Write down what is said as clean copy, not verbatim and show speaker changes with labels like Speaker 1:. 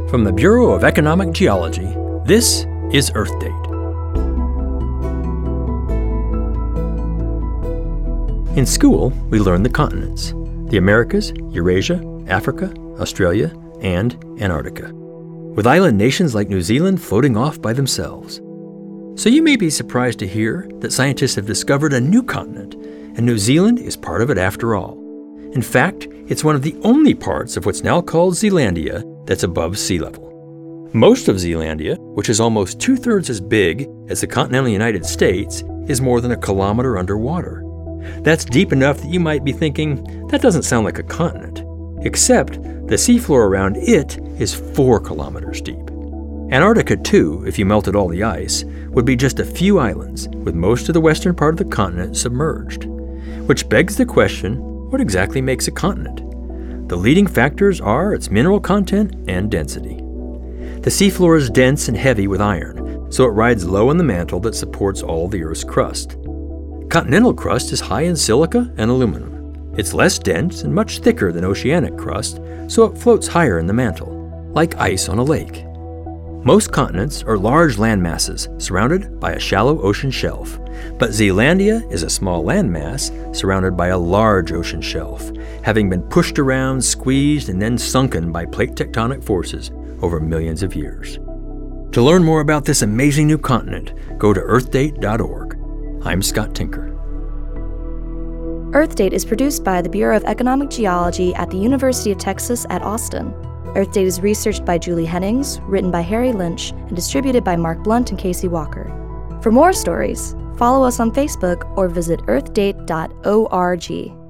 Speaker 1: From the Bureau of Economic Geology, this is Earth Date. In school, we learn the continents: the Americas, Eurasia, Africa, Australia, and Antarctica, with island nations like New Zealand floating off by themselves. So you may be surprised to hear that scientists have discovered a new continent, and New Zealand is part of it after all. In fact, it's one of the only parts of what's now called Zealandia that's above sea level. Most of Zealandia, which is almost 2/3 as big as the continental United States, is more than a kilometer underwater. That's deep enough that you might be thinking, that doesn't sound like a continent. Except the seafloor around it is 4 kilometers deep. Antarctica, too, if you melted all the ice, would be just a few islands, with most of the western part of the continent submerged. Which begs the question, what exactly makes a continent? The leading factors are its mineral content and density. The seafloor is dense and heavy with iron, so it rides low in the mantle that supports all the Earth's crust. Continental crust is high in silica and aluminum. It's less dense and much thicker than oceanic crust, so it floats higher in the mantle, like ice on a lake. Most continents are large land masses surrounded by a shallow ocean shelf, but Zealandia is a small landmass surrounded by a large ocean shelf, having been pushed around, squeezed, and then sunken by plate tectonic forces over millions of years. To learn more about this amazing new continent, go to earthdate.org. I'm Scott Tinker.
Speaker 2: Earth Date is produced by the Bureau of Economic Geology at the University of Texas at Austin. Earth Date is researched by Julie Hennings, written by Harry Lynch, and distributed by Mark Blunt and Casey Walker. For more stories, follow us on Facebook or visit earthdate.org.